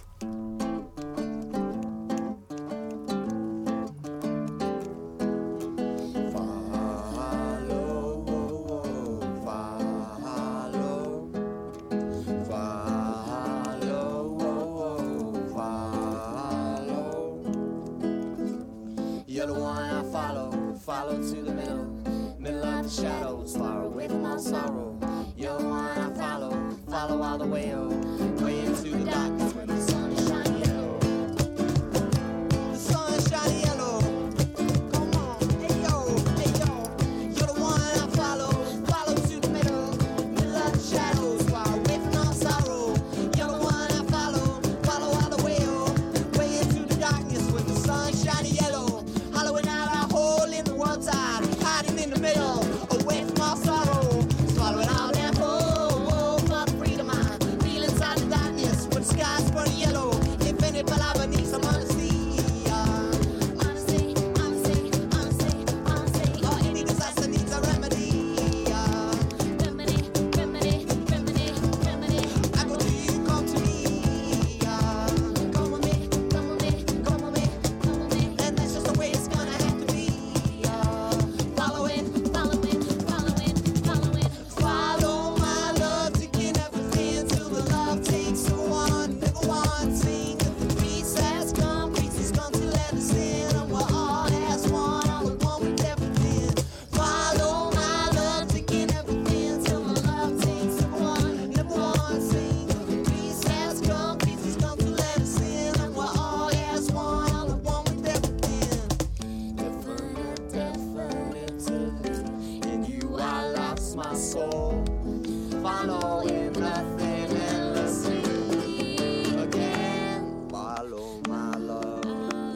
You're the one I follow, follow to the middle, middle of the shadows, far away from all sorrow. You're the one I follow, follow all the way, oh, way into the darkness when the sun is shining yellow. The sun is shining yellow. Come on, hey yo, hey yo. You're the one I follow, follow to the middle, middle of the shadows, far away from all sorrow. You're the one I follow, follow all the way, oh, way into the darkness when the sun is shining yellow. Hollowing out our hole in the world's eye, hiding in the middle, away from all sorrow. Swallowing all that whole, whole for the freedom I feel inside the darkness when the sky's burning yellow. Infinite palabra needs some honesty. uh, Honesty, honesty, honesty, honesty. Or any disaster needs a remedy. uh, Remedy, remedy, remedy, remedy. I go to you, come to me. uh, Come with me, come with me, come with me, come with me. And that's just the way it's gonna have to be. uh, Following, following, following, following. Follow my love, taking everything till the love takes the one, never wanting. If the peace has come, peace has come to let us in, and we're all as one, all at one with everything. Follow my love, taking everything till the love takes the one, never wanting. If the peace has come, peace has come to let us in, and we're all as one, all at one with everything. Definite, definitively, in you I lost my soul. Following nothing endlessly again. Follow my love.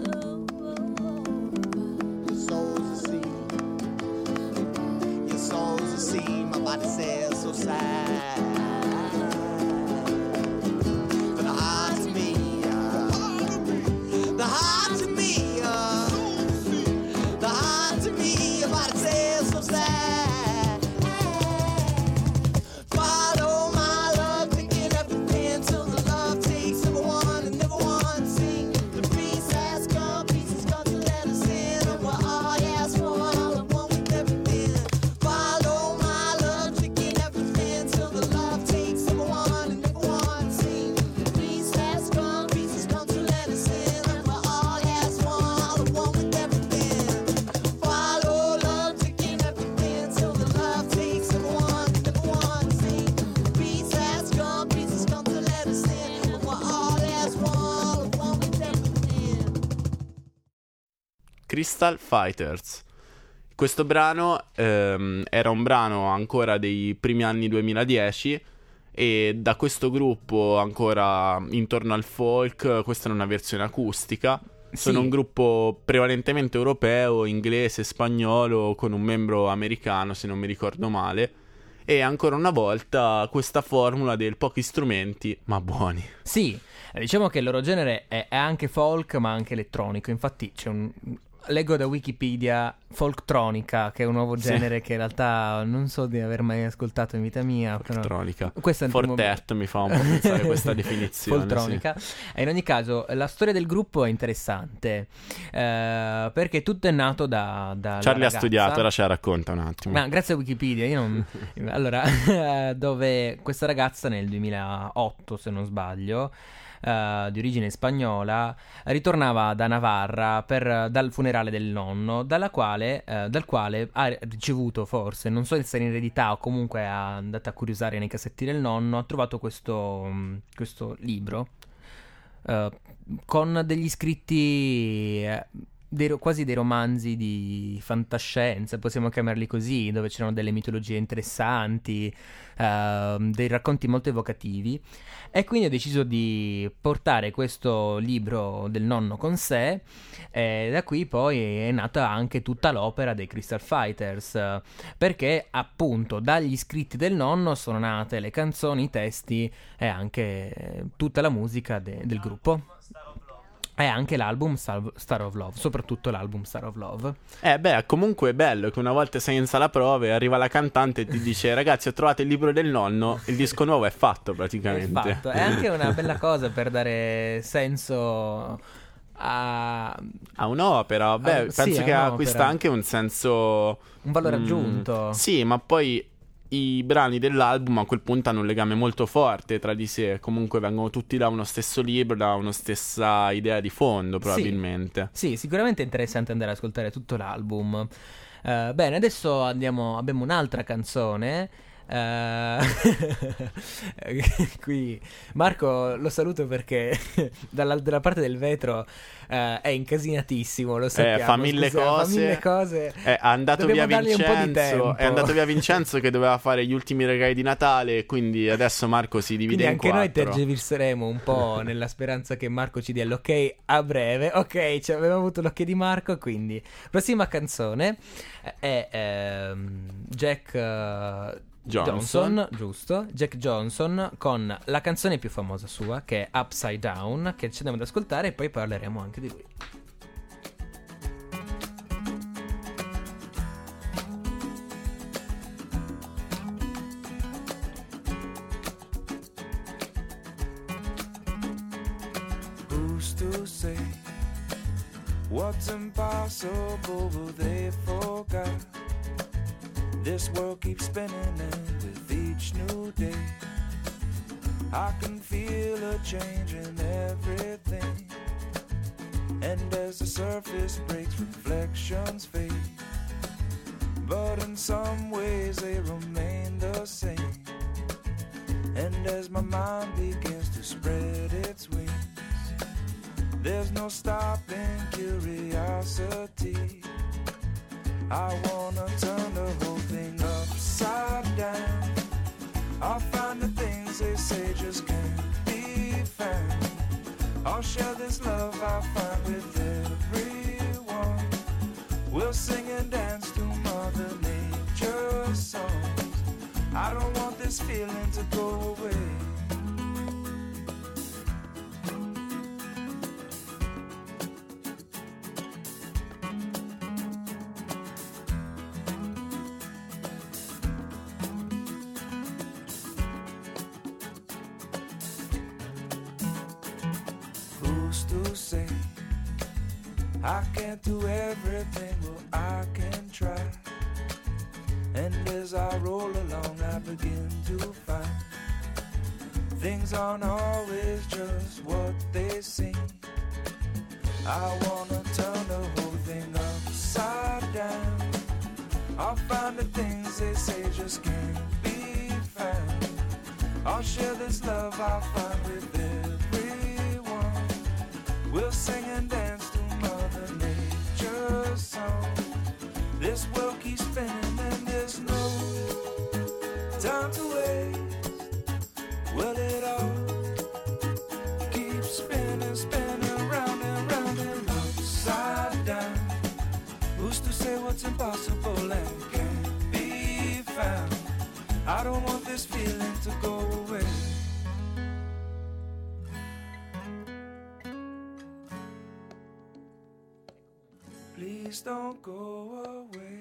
Your soul's a seed. Your soul's a seed. My body says so sad. But the heart to me, uh, the heart to me, uh, the heart to me, your body says so sad. Follow my love, taking everything till the love takes number one and never wanting. The peace has come, peace has come to let us in, and we're all as one, all at one with everything. Follow my love, taking everything till the love takes number one and never wanting. The peace has come, peace has come to let us in, and we're all as one, all at one with everything. Follow love, taking everything till the love takes number one and never wanting. Peace has come, peace has come to let us in, and we're all as one, all at one with everything. Crystal Fighters. Questo brano ehm, era un brano ancora dei primi anni duemiladieci e da questo gruppo ancora intorno al folk, questa è una versione acustica. Sono Sì. un gruppo prevalentemente europeo, inglese, spagnolo, con un membro americano se non mi ricordo male. E ancora una volta questa formula del pochi strumenti ma buoni. Sì, eh, diciamo che il loro genere è, è anche folk ma anche elettronico. Infatti c'è un... leggo da Wikipedia folktronica, che è un nuovo Sì. genere che in realtà non so di aver mai ascoltato in vita mia. però- Elettronica. Questo è il primo- Fortet mi fa un po' pensare questa definizione. Foltronica. E in ogni caso la storia del gruppo è interessante, eh, perché tutto è nato da, da sì. Charlie ha studiato, ora ce la racconta un attimo. Ma grazie a Wikipedia, io non... Allora, dove questa ragazza nel duemilaotto, se non sbaglio, eh, di origine spagnola, ritornava da Navarra per, dal funerale del nonno, dalla quale, eh, dal quale ha ricevuto forse, non so se in eredità o comunque è andata a curiosare nei cassetti del nonno, ha trovato questo, mh, questo libro eh, con degli scritti... eh, dei ro- quasi dei romanzi di fantascienza, possiamo chiamarli così, dove c'erano delle mitologie interessanti, ehm, dei racconti molto evocativi, e quindi ho deciso di portare questo libro del nonno con sé, e da qui poi è nata anche tutta l'opera dei Crystal Fighters, eh, perché appunto dagli scritti del nonno sono nate le canzoni, i testi e anche eh, tutta la musica de- del gruppo. E anche l'album Star, Star of Love, soprattutto l'album Star of Love. Eh beh, comunque è bello che una volta sei in sala prove, arriva la cantante e ti dice: ragazzi, ho trovato il libro del nonno, il disco nuovo è fatto praticamente. È fatto. È anche una bella cosa per dare senso a... A un'opera, beh, Ah, sì, penso a che un'opera. acquista anche un senso... un valore mm, aggiunto. Sì, ma poi i brani dell'album a quel punto hanno un legame molto forte tra di sé, comunque vengono tutti da uno stesso libro, da una stessa idea di fondo probabilmente. Sì, sì, sicuramente è interessante andare ad ascoltare tutto l'album. Uh, bene, adesso andiamo, abbiamo un'altra canzone. Uh, qui Marco lo saluto perché dalla, dalla parte del vetro uh, è incasinatissimo, lo sappiamo, eh, fa mille scusa, cose, fa mille cose. È andato Dobbiamo via dargli un po' di tempo. Vincenzo, è andato via Vincenzo che doveva fare gli ultimi regali di Natale, quindi adesso Marco si divide quindi in anche quattro. noi tergiverseremo un po' nella speranza che Marco ci dia l'ok a breve. Ok, cioè, abbiamo avuto l'ok di Marco, quindi prossima canzone è ehm, Jack uh, Johnson. Johnson, giusto, Jack Johnson con la canzone più famosa sua che è Upside Down, che ci andiamo ad ascoltare e poi parleremo anche di lui. Who's to say what's impossible will they forget? This world keeps spinning and with each new day I can feel a change in everything. And as the surface breaks, reflections fade, but in some ways they remain the same. And as my mind begins to spread its wings, there's no stopping curiosity. I wanna turn the whole thing upside down. I'll find the things they say just can't be found. I'll share this love I find with everyone. We'll sing and dance to Mother Nature's songs. I don't want this feeling to go away. To say I can't do everything, well I can try. And as I roll along I begin to find things aren't always just what they seem. I wanna turn the whole thing upside down. I'll find the things they say just can't be found. I'll share this love I find with everyone. We'll sing and dance to Mother Nature's song. This world keeps spinning and there's no time to waste. Well, it all keeps spinning, spinning round and round and upside down. Who's to say what's impossible and can't be found? I don't want this feeling to go away. Please don't go away.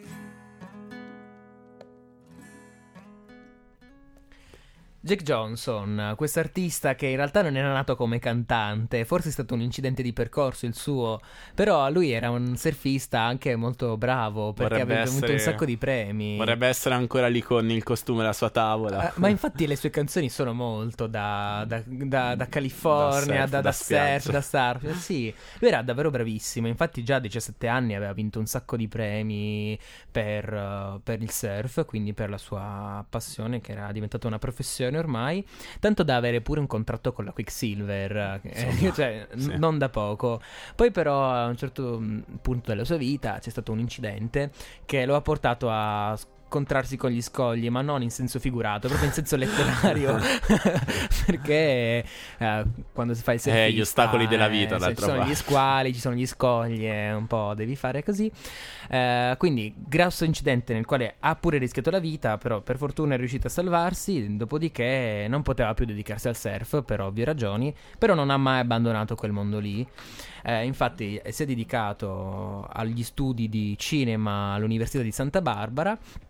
Jack Johnson, quest'artista che in realtà non era nato come cantante, forse è stato un incidente di percorso il suo, però lui era un surfista anche molto bravo perché Vorrebbe aveva vinto essere- un sacco di premi. Vorrebbe essere ancora lì con il costume alla sua tavola. Eh, ma infatti le sue canzoni sono molto da, da, da, da California, Da surf, da, da, da surf, spiaggia. da surf. Sì, lui era davvero bravissimo. Infatti già a diciassette anni aveva vinto un sacco di premi per, uh, per il surf, quindi per la sua passione che era diventata una professione ormai, tanto da avere pure un contratto con la Quicksilver, eh, cioè n- sì. non da poco. Poi però a un certo mm, punto della sua vita c'è stato un incidente che lo ha portato a scontrarsi con gli scogli, ma non in senso figurato, proprio in senso letterario. Perché eh, quando si fa il surfista, Eh, gli ostacoli della vita, eh, d'altra ci sono parte. gli squali, ci sono gli scogli, eh, un po' devi fare così. Eh, quindi grosso incidente nel quale ha pure rischiato la vita, però per fortuna è riuscito a salvarsi, dopodiché non poteva più dedicarsi al surf per ovvie ragioni, però non ha mai abbandonato quel mondo lì. Eh, infatti si è dedicato agli studi di cinema all'Università di Santa Barbara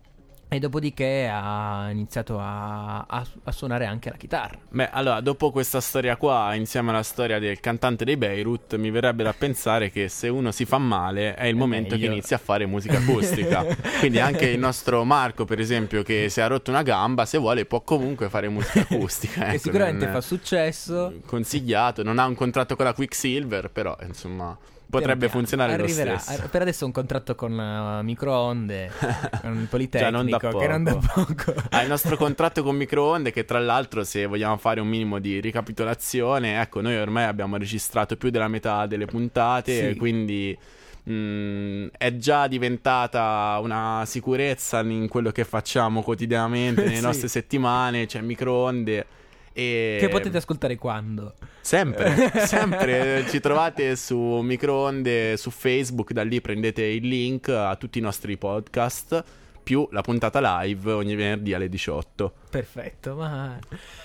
E dopodiché ha iniziato a, a, a suonare anche la chitarra. Beh, allora, dopo questa storia qua, insieme alla storia del cantante dei Beirut, mi verrebbe da pensare che se uno si fa male è il È momento meglio. che inizia a fare musica acustica. Quindi anche il nostro Marco, per esempio, che si è rotto una gamba, se vuole può comunque fare musica acustica. Che ecco, sicuramente non è fa successo. consigliato, non ha un contratto con la Quicksilver, però insomma potrebbe Piano piano. funzionare Arriverà. lo stesso. Ar- Per adesso un contratto con uh, microonde, con il Già Politecnico, non da che non da poco. poco. Ha il nostro contratto con microonde, che tra l'altro, se vogliamo fare un minimo di ricapitolazione, ecco, noi ormai abbiamo registrato più della metà delle puntate, Sì. quindi mh, è già diventata una sicurezza in quello che facciamo quotidianamente nelle Sì. nostre settimane, cioè microonde. E Che potete ascoltare quando? Sempre, sempre ci trovate su Microonde su Facebook, da lì prendete il link a tutti i nostri podcast, più la puntata live ogni venerdì alle diciotto. Perfetto, ma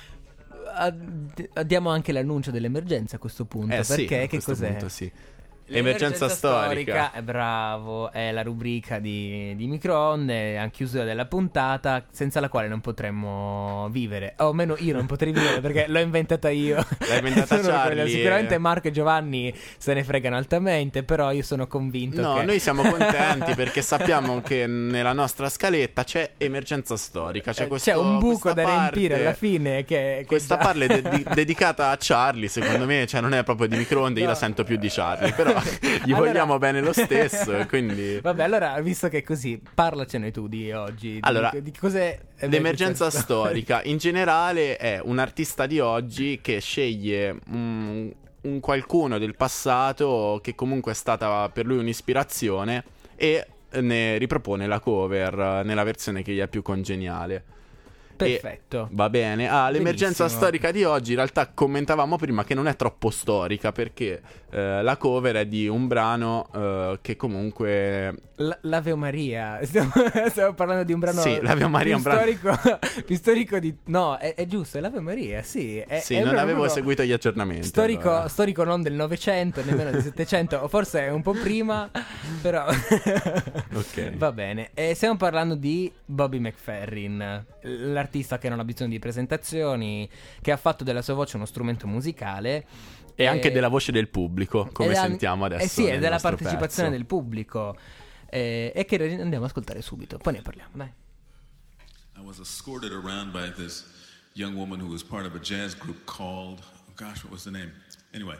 ad- diamo anche l'annuncio dell'emergenza a questo punto, Eh sì, perché a che questo cos'è? punto sì. Emergenza storica. È bravo, è la rubrica di, di Microonde, a chiusura della puntata, senza la quale non potremmo vivere, o almeno io non potrei vivere perché l'ho inventata io. L'ha inventata Sono Charlie, quella- eh. Sicuramente Marco e Giovanni se ne fregano altamente, però io sono convinto No, che... noi siamo contenti perché sappiamo che nella nostra scaletta c'è emergenza storica, c'è, Eh, questo, c'è un buco questa da riempire parte- alla fine che, che Questa già- parte è de- dedicata a Charlie, secondo me, cioè non è proprio di Microonde, io No. la sento più di Charlie, però gli Allora- vogliamo bene lo stesso, e quindi... Vabbè, allora, visto che è così, parlacene tu di oggi. Di- Allora, di, di cos'è L'emergenza storica? storica in generale è un artista di oggi che sceglie mm, un qualcuno del passato che comunque è stata per lui un'ispirazione e ne ripropone la cover nella versione che gli è più congeniale. Perfetto. Va bene. Ah, l'emergenza Benissimo. storica di oggi in realtà commentavamo prima che non è troppo storica perché eh, la cover è di un brano eh, che comunque L- L'Ave Maria. Stiamo, stiamo parlando di un brano. Sì, l'Ave Maria è più un brano- storico, più storico di. No, è, è giusto, è l'Ave Maria, sì. È, sì, è non proprio- avevo proprio seguito gli aggiornamenti. Storico, allora. storico non del Novecento, nemmeno del Settecento, o forse è un po' prima, però. Ok. Va bene. E stiamo parlando di Bobby McFerrin, l'artista che non ha bisogno di presentazioni, che ha fatto della sua voce uno strumento musicale. E anche della voce del pubblico, come ed è- sentiamo adesso. Eh sì, e nel della nostro partecipazione pezzo. del pubblico. Eh, e che andiamo ad ascoltare subito. Poi ne parliamo, dai. I was escorted around by this young woman who was part of a jazz group called, oh gosh, what was the name? Anyway,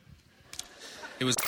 it was.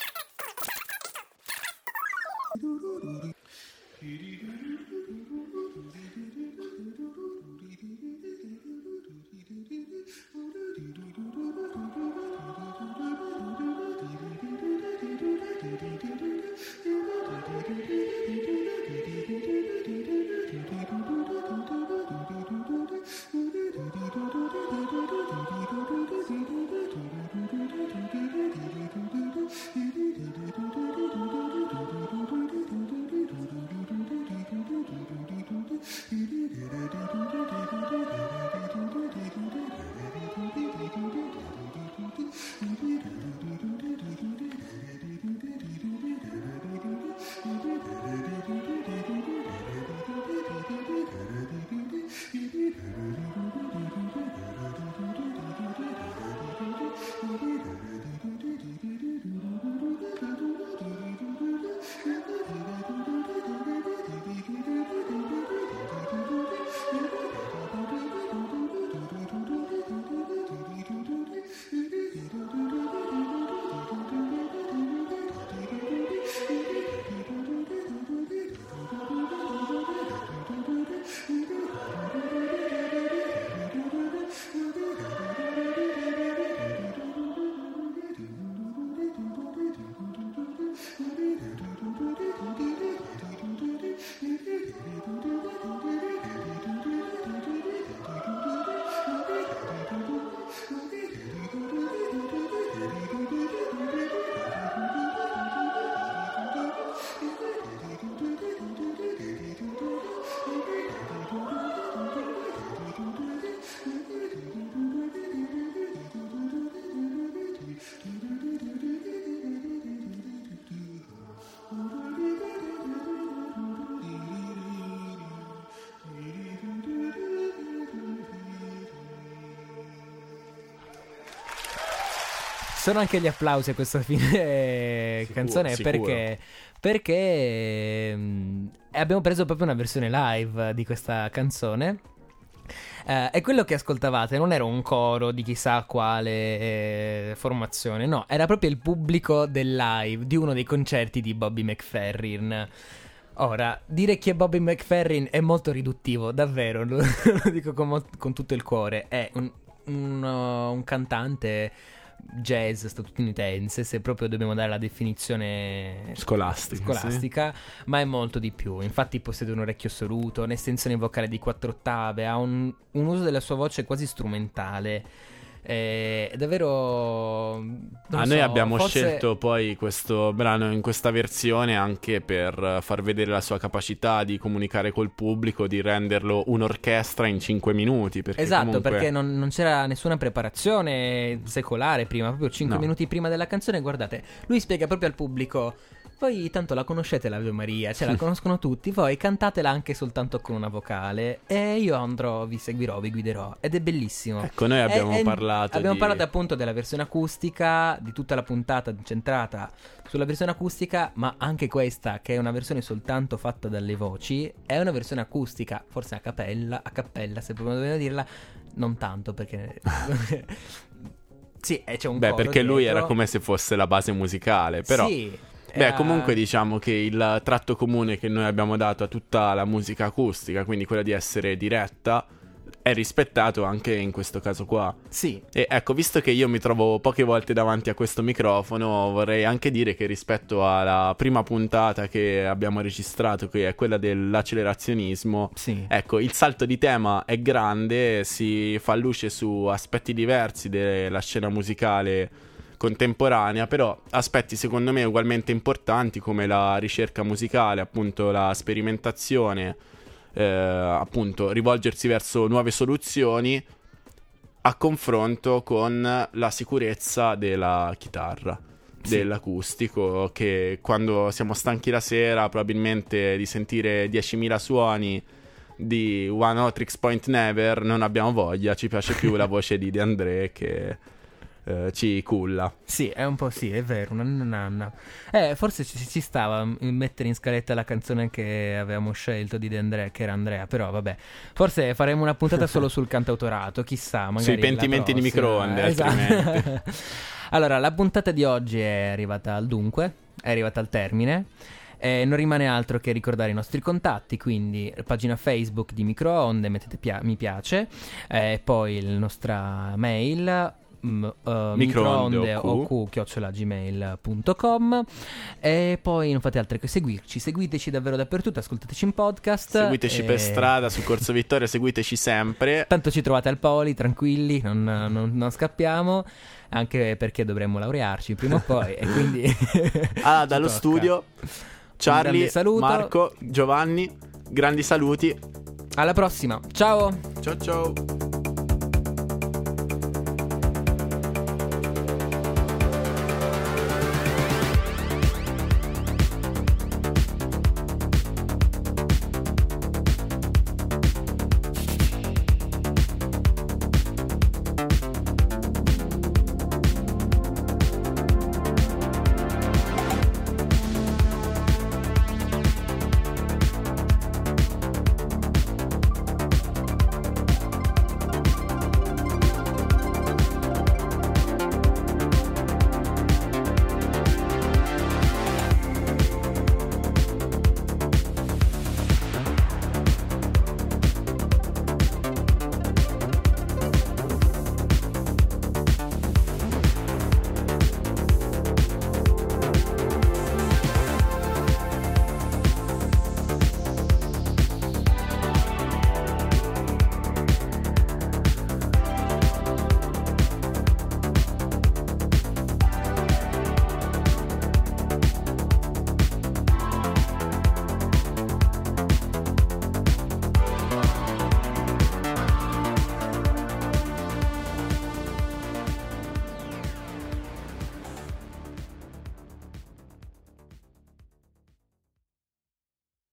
sono anche gli applausi a questa fine Sicuro, canzone sicuro. perché perché mh, abbiamo preso proprio una versione live di questa canzone. Eh, e quello che ascoltavate non era un coro di chissà quale eh, formazione, no, era proprio il pubblico del live di uno dei concerti di Bobby McFerrin. Ora, dire chi è Bobby McFerrin è molto riduttivo, davvero, lo, lo dico con, molt- con tutto il cuore. È un, un, uh, un cantante jazz statunitense, se proprio dobbiamo dare la definizione Scolastica, scolastica, ma è molto di più. Infatti possiede un orecchio assoluto, un'estensione vocale di quattro ottave, ha un, un uso della sua voce quasi strumentale. È davvero non Ah, so, noi abbiamo forse... scelto poi questo brano in questa versione anche per far vedere la sua capacità di comunicare col pubblico, di renderlo un'orchestra in cinque minuti. Perché Esatto, comunque... perché non, non c'era nessuna preparazione secolare prima, proprio cinque No. minuti prima della canzone. Guardate, lui spiega proprio al pubblico: voi tanto la conoscete l'Ave Maria, cioè la conoscono tutti, voi cantatela anche soltanto con una vocale e io andrò, vi seguirò, vi guiderò. Ed è bellissimo. Ecco, noi abbiamo E- e parlato Abbiamo di... parlato appunto della versione acustica, di tutta la puntata centrata sulla versione acustica, ma anche questa, che è una versione soltanto fatta dalle voci, è una versione acustica, forse a cappella, a cappella se proprio dobbiamo dirla, non tanto perché... sì, e c'è un Beh, coro perché lui dietro. era come se fosse la base musicale, però... Sì, Beh, era- comunque diciamo che il tratto comune che noi abbiamo dato a tutta la musica acustica, quindi quella di essere diretta, è rispettato anche in questo caso qua. Sì. E ecco, visto che io mi trovo poche volte davanti a questo microfono, vorrei anche dire che rispetto alla prima puntata che abbiamo registrato, che è quella dell'accelerazionismo, Sì. ecco, il salto di tema è grande, si fa luce su aspetti diversi della scena musicale contemporanea, però aspetti secondo me ugualmente importanti come la ricerca musicale, appunto la sperimentazione, eh, appunto rivolgersi verso nuove soluzioni a confronto con la sicurezza della chitarra, Sì. dell'acustico, che quando siamo stanchi la sera probabilmente di sentire diecimila suoni di One Hot Tricks Point Never non abbiamo voglia, ci piace più la voce di De André che eh, ci culla. Sì, è un po' sì, è vero, una nanna. Eh, forse ci, ci stava mm, mettere in scaletta la canzone che avevamo scelto di De André, che era Andrea, però vabbè. Forse faremo una puntata solo sul cantautorato, chissà, magari Sui la pentimenti di prossima. microonde, Esatto. altrimenti. Allora, la puntata di oggi è arrivata al dunque, è arrivata al termine. Eh, non rimane altro che ricordare i nostri contatti, quindi pagina Facebook di Microonde, mettete pia- mi piace, eh, poi la nostra mail mm, uh, microonde o q chiocciola gmail punto com, e poi non fate altro che seguirci, seguiteci davvero dappertutto, ascoltateci in podcast, Seguiteci e- per strada, su Corso Vittoria, seguiteci sempre. tanto ci trovate al Poli, tranquilli, non, non- non scappiamo, anche perché dovremmo laurearci prima o poi e quindi Ah, ci dallo tocca. studio Un Charlie, grande saluto. Marco, Giovanni, grandi saluti. Alla prossima, ciao! Ciao ciao.